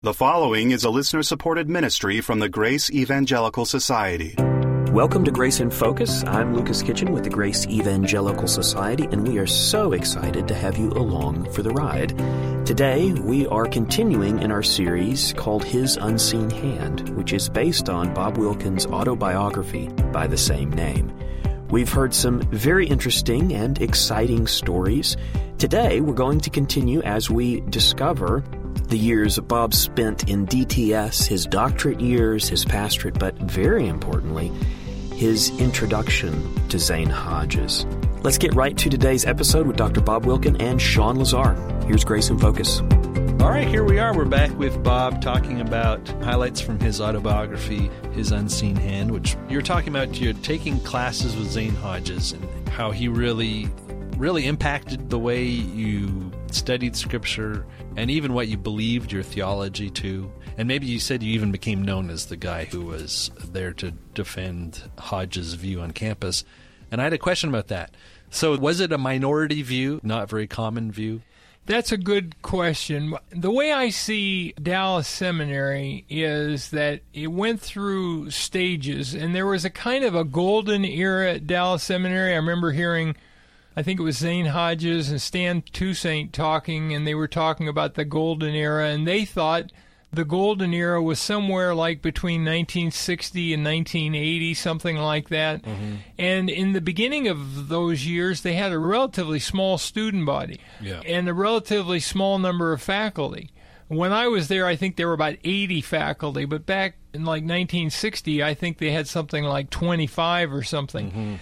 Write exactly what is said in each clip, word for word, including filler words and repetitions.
The following is a listener-supported ministry from the Grace Evangelical Society. Welcome to Grace in Focus. I'm Lucas Kitchen with the Grace Evangelical Society, and we are so excited to have you along for the ride. Today, we are continuing in our series called His Unseen Hand, which is based on Bob Wilkins' autobiography by the same name. We've heard some very interesting and exciting stories. Today, we're going to continue as we discover the years Bob spent in D T S, his doctorate years, his pastorate, but very importantly, his introduction to Zane Hodges. Let's get right to today's episode with Doctor Bob Wilkin and Sean Lazar. Here's Grace in Focus. All right, here we are. We're back with Bob talking about highlights from his autobiography, His Unseen Hand, which you're talking about. You're taking classes with Zane Hodges and how he really, really impacted the way you studied Scripture and even what you believed your theology to. And maybe you said you even became known as the guy who was there to defend Hodges' view on campus. And I had a question about that. So was it a minority view, not very common view? That's a good question. The way I see Dallas Seminary is that it went through stages, and there was a kind of a golden era at Dallas Seminary. I remember hearing, I think it was Zane Hodges and Stan Toussaint talking, and they were talking about the golden era, and they thought the golden era was somewhere like between nineteen sixty and nineteen eighty, something like that. Mm-hmm. And in the beginning of those years, they had a relatively small student body yeah. and a relatively small number of faculty. When I was there, I think there were about eighty faculty, but back in like nineteen sixty, I think they had something like twenty-five or something. Mm-hmm.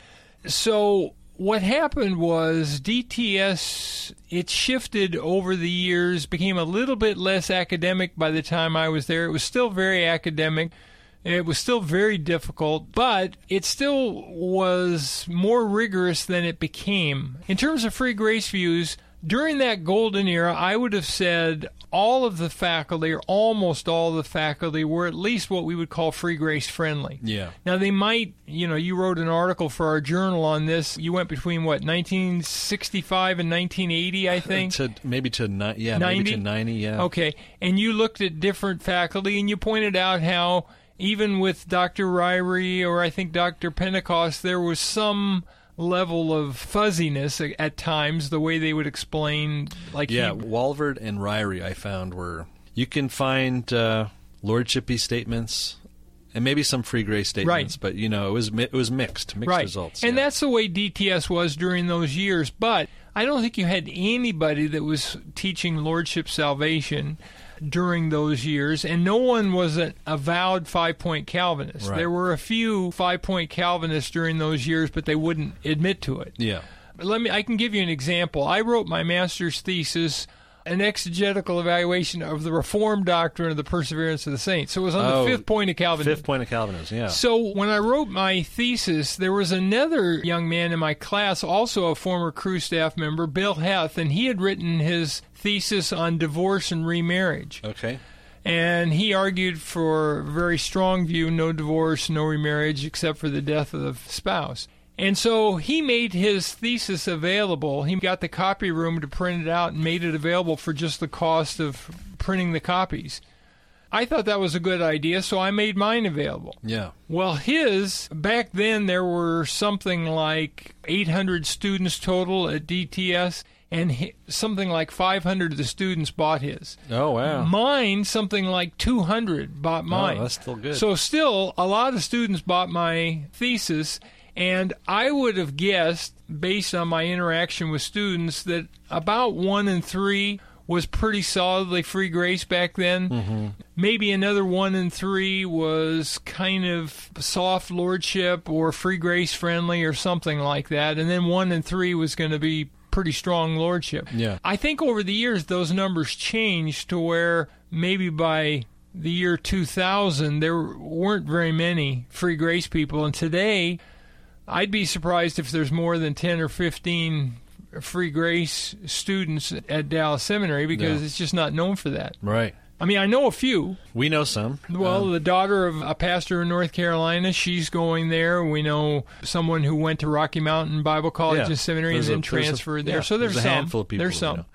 So what happened was D T S, it shifted over the years, became a little bit less academic by the time I was there. It was still very academic. It was still very difficult, but it still was more rigorous than it became. In terms of free grace views, during that golden era, I would have said all of the faculty, or almost all of the faculty, were at least what we would call free grace friendly. Yeah. Now, they might, you know, you wrote an article for our journal on this. You went between, what, nineteen sixty-five and nineteen eighty, I think? to Maybe to, ni- yeah, ninety? maybe to ninety, yeah. Okay. And you looked at different faculty, and you pointed out how even with Doctor Ryrie, or I think Doctor Pentecost, there was some level of fuzziness at times, the way they would explain, like yeah, he, Walvoord and Ryrie, I found, were you can find uh, lordshipy statements and maybe some free grace statements, right. but you know it was it was mixed, mixed right. results, and yeah. that's the way D T S was during those years. But I don't think you had anybody that was teaching lordship salvation during those years, and no one was an avowed five-point Calvinist. Right. There were a few five-point Calvinists during those years, but they wouldn't admit to it. Yeah. Let me. I can give you an example. I wrote my master's thesis, an exegetical evaluation of the Reformed doctrine of the perseverance of the saints. So it was on oh, the fifth point of Calvinism. Fifth point of Calvinism, yeah. So when I wrote my thesis, there was another young man in my class, also a former crew staff member, Bill Heth, and he had written his thesis on divorce and remarriage. Okay. And he argued for a very strong view, no divorce, no remarriage, except for the death of the spouse. And so he made his thesis available. He got the copy room to print it out and made it available for just the cost of printing the copies. I thought that was a good idea, so I made mine available. Yeah. Well, his, back then there were something like eight hundred students total at D T S, and he, something like five hundred of the students bought his. Oh, wow. Mine, something like two hundred bought mine. Oh, that's still good. So still, a lot of students bought my thesis, and I would have guessed, based on my interaction with students, that about one in three was pretty solidly free grace back then. Mm-hmm. Maybe another one in three was kind of soft lordship or free grace friendly or something like that. And then one in three was going to be pretty strong lordship. Yeah. I think over the years those numbers changed to where maybe by the year two thousand there weren't very many free grace people. And today I'd be surprised if there's more than ten or fifteen free grace students at Dallas Seminary, because yeah. it's just not known for that. Right. I mean, I know a few. We know some. Well, um, the daughter of a pastor in North Carolina, she's going there. We know someone who went to Rocky Mountain Bible College yeah, and Seminary and a, then transferred a, there. Yeah, so there's, there's some. a handful of people. There's some. You know.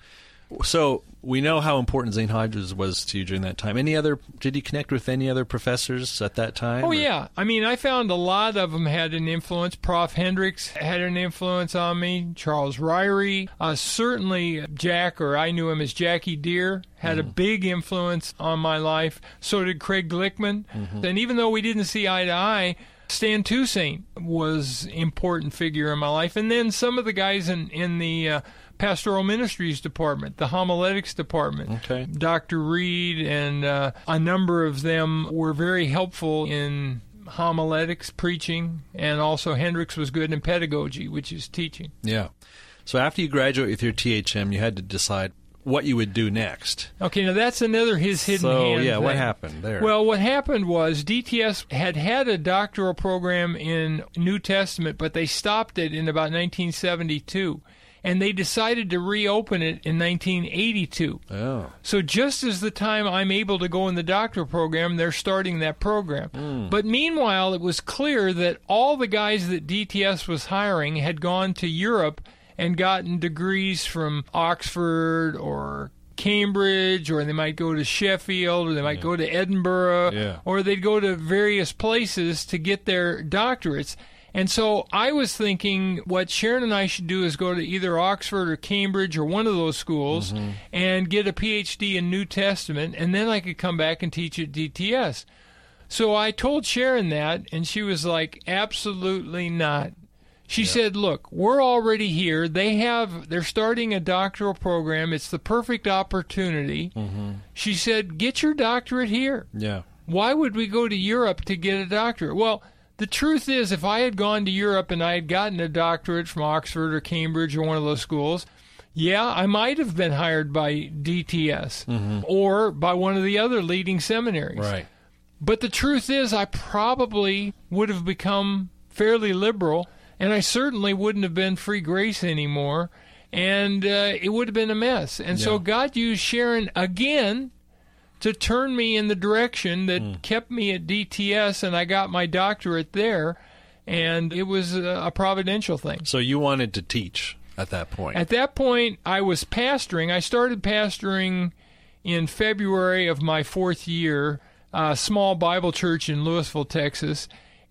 So we know how important Zane Hodges was to you during that time. Any other? Did you connect with any other professors at that time? Oh, or? yeah. I mean, I found a lot of them had an influence. Prof Hendricks had an influence on me. Charles Ryrie. Uh, certainly Jack, or I knew him as Jackie Deere, had mm-hmm. a big influence on my life. So did Craig Glickman. Mm-hmm. And even though we didn't see eye to eye, Stan Toussaint was an important figure in my life. And then some of the guys in, in the uh, Pastoral Ministries Department, the Homiletics Department, okay. Doctor Reed, and uh, a number of them were very helpful in homiletics, preaching, and also Hendricks was good in pedagogy, which is teaching. Yeah. So after you graduate with your T H M, you had to decide what you would do next. Okay, now that's another his hidden so, hand yeah, thing. What happened there? Well, what happened was D T S had had a doctoral program in New Testament, but they stopped it in about nineteen seventy-two, and they decided to reopen it in nineteen eighty-two. Oh. So just as the time I'm able to go in the doctoral program, they're starting that program. Mm. But meanwhile, it was clear that all the guys that D T S was hiring had gone to Europe and gotten degrees from Oxford or Cambridge, or they might go to Sheffield, or they might yeah. go to Edinburgh, yeah. or they'd go to various places to get their doctorates. And so I was thinking what Sharon and I should do is go to either Oxford or Cambridge or one of those schools mm-hmm. and get a P H D in New Testament, and then I could come back and teach at D T S. So I told Sharon that, and she was like, absolutely not. She yeah. said, look, we're already here. They have, they're starting a doctoral program. It's the perfect opportunity. Mm-hmm. She said, get your doctorate here. Yeah. Why would we go to Europe to get a doctorate? Well, the truth is, if I had gone to Europe and I had gotten a doctorate from Oxford or Cambridge or one of those schools, yeah, I might have been hired by D T S mm-hmm. or by one of the other leading seminaries. Right. But the truth is, I probably would have become fairly liberal, and I certainly wouldn't have been Free Grace anymore, and uh, it would have been a mess. And yeah. so God used Sharon again to turn me in the direction that mm. kept me at D T S, and I got my doctorate there, and it was a, a providential thing. So you wanted to teach at that point? At that point, I was pastoring. I started pastoring in February of my fourth year, a small Bible church in Louisville, Texas,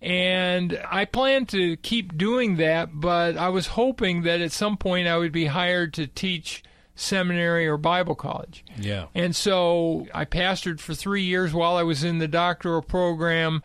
and I planned to keep doing that, but I was hoping that at some point I would be hired to teach seminary or Bible college. Yeah. And so I pastored for three years while I was in the doctoral program,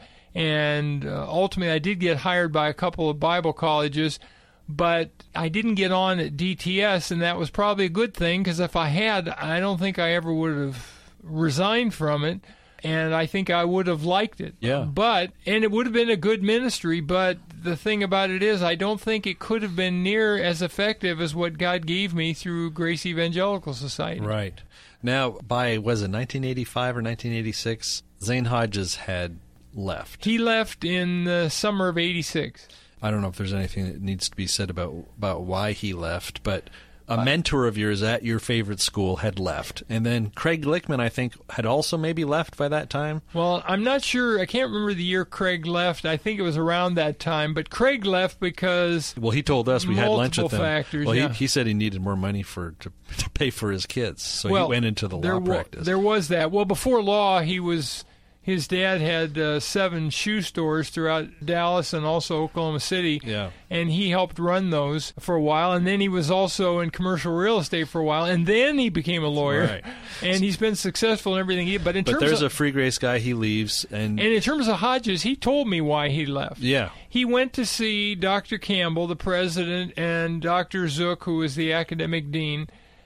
and uh, ultimately I did get hired by a couple of Bible colleges, but I didn't get on at D T S, and that was probably a good thing, because if I had, I don't think I ever would have resigned from it, and I think I would have liked it. Yeah. But, and it would have been a good ministry, but the thing about it is I don't think it could have been near as effective as what God gave me through Grace Evangelical Society. Right. Now, by, was it nineteen eighty-five or nineteen eighty-six, Zane Hodges had left. He left in the summer of eighty-six. I don't know if there's anything that needs to be said about, about why he left, but a mentor of yours at your favorite school had left. And then Craig Glickman, I think, had also maybe left by that time. Well, I'm not sure. I can't remember the year Craig left. I think it was around that time. But Craig left because Well, he told us we had lunch with him. Factors, well, yeah. he, he said he needed more money for to, to pay for his kids. So well, he went into the law there practice. W- there was that. Well, before law, he was... His dad had uh, seven shoe stores throughout Dallas and also Oklahoma City, yeah. and he helped run those for a while. And then he was also in commercial real estate for a while, and then he became a lawyer. Right. And he's been successful in everything he did. But in but terms there's of, a Free Grace guy, he leaves. And, and in terms of Hodges, he told me why he left. Yeah. He went to see Doctor Campbell, the president, and Doctor Zook, who was the academic dean,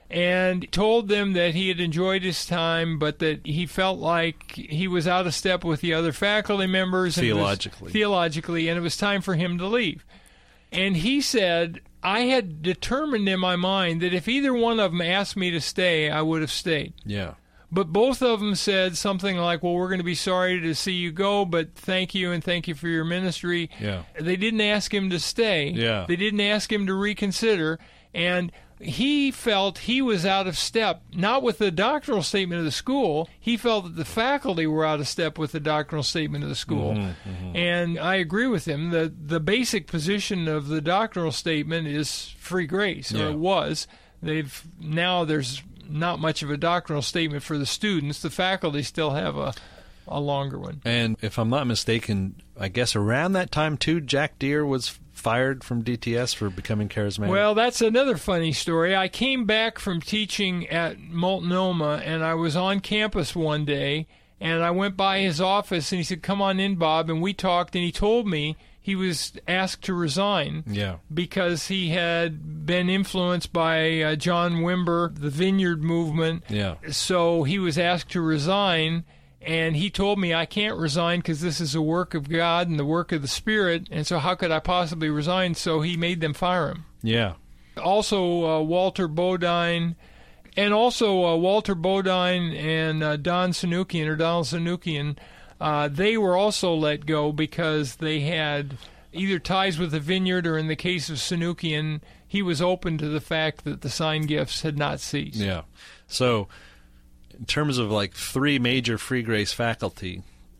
and told them that he had enjoyed his time, but that he felt like he was out of step with the other faculty members. Theologically. And theologically, and it was time for him to leave. And he said, I had determined in my mind that if either one of them asked me to stay, I would have stayed. Yeah. But both of them said something like, well, we're going to be sorry to see you go, but thank you and thank you for your ministry. Yeah. They didn't ask him to stay. Yeah. They didn't ask him to reconsider. And he felt he was out of step, not with the doctrinal statement of the school. He felt that the faculty were out of step with the doctrinal statement of the school. Mm-hmm, mm-hmm. And I agree with him. The, the basic position of the doctrinal statement is free grace, yeah. or it was. They've now there's not much of a doctrinal statement for the students. The faculty still have a, a longer one. And if I'm not mistaken, I guess around that time, too, Jack Deere was fired from D T S for becoming charismatic. Well, that's another funny story. I came back from teaching at Multnomah, and I was on campus one day, and I went by his office, and he said, "Come on in, Bob," and we talked, and he told me he was asked to resign yeah. because he had been influenced by uh, John Wimber, the Vineyard Movement. Yeah. So he was asked to resign, and he told me, "I can't resign because this is a work of God and the work of the Spirit, and so how could I possibly resign?" So he made them fire him. Yeah. Also, uh, Walter Bodine, and also uh, Walter Bodine and uh, Don Sanukian, or Donald Sanukian, uh, they were also let go because they had either ties with the Vineyard, or in the case of Sanukian, he was open to the fact that the sign gifts had not ceased. Yeah. So, in terms of like three major Free Grace faculty,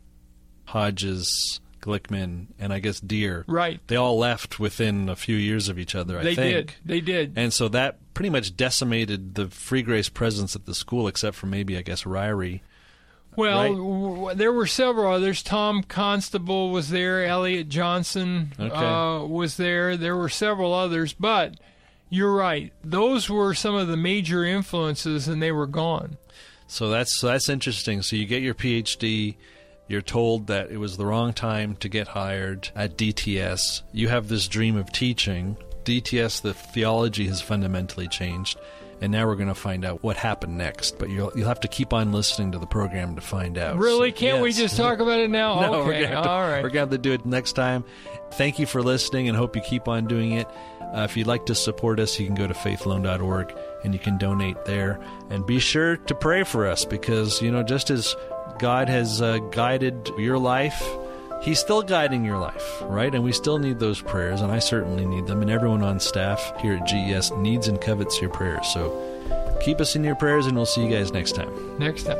Hodges, Glickman, and I guess Deere, right? They all left within a few years of each other, I they think. They did. They did. And so that pretty much decimated the Free Grace presence at the school, except for maybe, I guess, Ryrie. Well, right? w- there were several others. Tom Constable was there. Elliot Johnson okay. uh, was there. There were several others, but you're right. Those were some of the major influences, and they were gone. So that's so that's interesting. So you get your P H D. You're told that it was the wrong time to get hired at D T S. You have this dream of teaching. D T S, the theology has fundamentally changed. And now we're going to find out what happened next. But you'll you'll have to keep on listening to the program to find out. Really? So, Can't yes. we just talk about it now? No, okay, we're gonna have to, all right. We're going to have to do it next time. Thank you for listening, and hope you keep on doing it. Uh, if you'd like to support us, you can go to faith alone dot org, and you can donate there. And be sure to pray for us, because, you know, just as God has uh, guided your life, He's still guiding your life, right? And we still need those prayers, and I certainly need them. And everyone on staff here at G E S needs and covets your prayers. So keep us in your prayers, and we'll see you guys next time. Next time.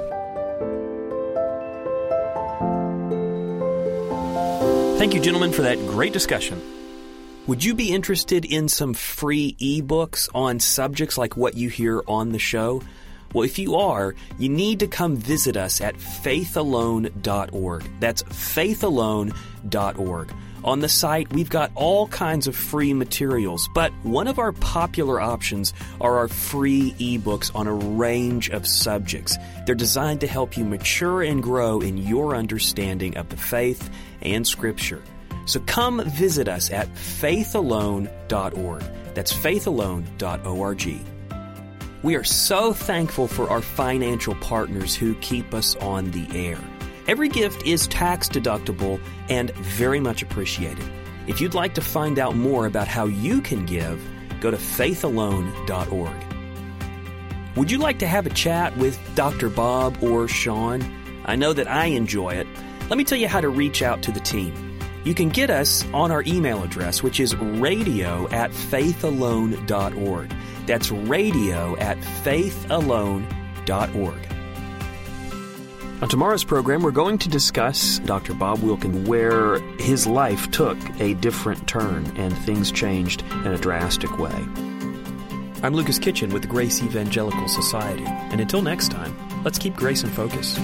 Thank you, gentlemen, for that great discussion. Would you be interested in some free ebooks on subjects like what you hear on the show? Well, if you are, you need to come visit us at faith alone dot org. That's faith alone dot org. On the site, we've got all kinds of free materials, but one of our popular options are our free ebooks on a range of subjects. They're designed to help you mature and grow in your understanding of the faith and Scripture. So come visit us at faith alone dot org. That's faith alone dot org. We are so thankful for our financial partners who keep us on the air. Every gift is tax deductible and very much appreciated. If you'd like to find out more about how you can give, go to faith alone dot org. Would you like to have a chat with Doctor Bob or Sean? I know that I enjoy it. Let me tell you how to reach out to the team. You can get us on our email address, which is radio at faith alone dot org. That's radio at faith alone dot org. On tomorrow's program, we're going to discuss Doctor Bob Wilkin, where his life took a different turn and things changed in a drastic way. I'm Lucas Kitchen with the Grace Evangelical Society, and until next time, let's keep grace in focus.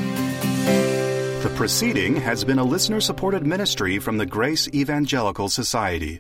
The proceeding has been a listener-supported ministry from the Grace Evangelical Society.